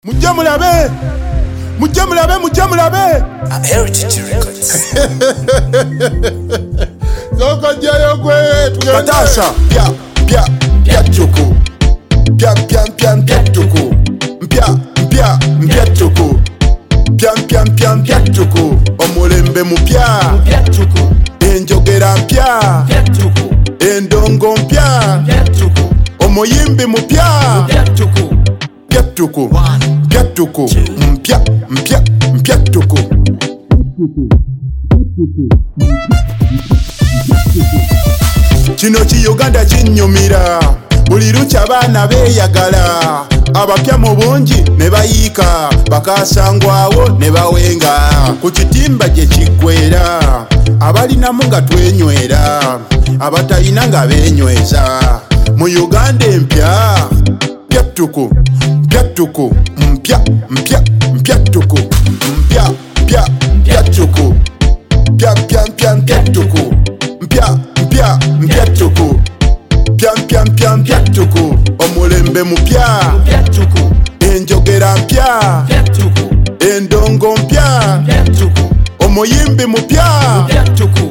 Mujje mulabe. Heritage Records. Zoko jayo kwe Katasha. Pia tuku. Pia tuku. Pia tuku. Pia tuku. Omulembe mupya. Tuku. Enjogera mpya. Tuku. Endongo mpya. Tuku. Omuyimbi mupya. Tuku. Pia tuku. Pia tuku. Mpya tuku. Kino ki Uganda kinyumira buli lukya abaana beeyagala abapya mu bungi ne bayiika bakasangwawo ne bawenga ku kitimba gye kiggwera abalinamu nga twenywera abatalina nga beenyweza mu Uganda empya mpya tuku mpya tuku mpya tuku mpya tuku mpya tuku mpya tuku mpya tuku omulembe mupya Tuku. enjogera mpya Tuku. endongo mpya Tuku. omuyimbi mupya Tuku.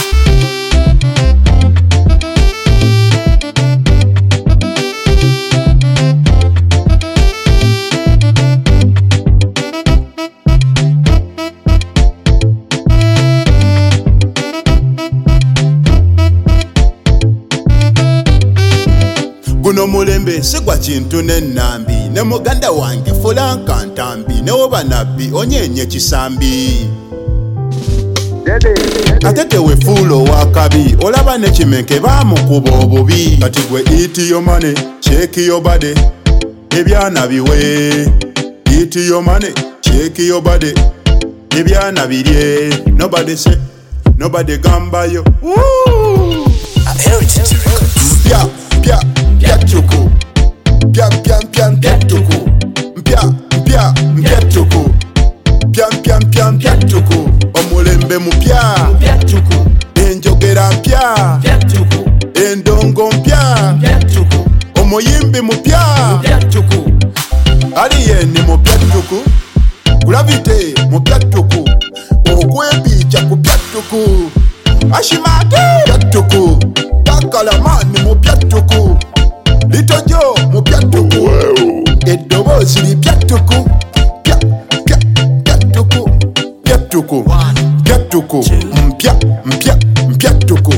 guno mulembe sigwa kintu n'ennambi ne muganda wange fulanka ntambi newoba nabbi onyenye kisambi ate tewefuula owakabi olaba ne kimenke baamukuba obubi kati gwe iti yo mane sheki yo bade ebyana biwe iti yo mane sheki yo bade ebyana birye nobody say nobody gambayo Heritage Records. Pia tuku. Pia tuku. Mpya tuku. Pia tuku. Omulembe mupya. Tuku. Enjogera mpya. Tuku. Endongo mpya. Tuku. Omuyimbi mupya. Tuku. Aliyeni mupya tuku. Gravity mupya tuku. Okwebicha kupya tuku. Ashimate mupya tuku. Takalamani mupya tuku. Little Joe mupya tuku. Eddoboozi lipya tuku. Pya tuku. Pya tuku. Pya tuku. Mpya tuku.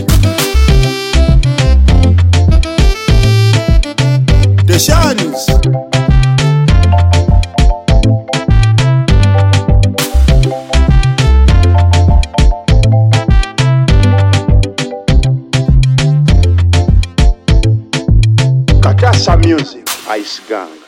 The Shans. Katasha Music, Ice Gang.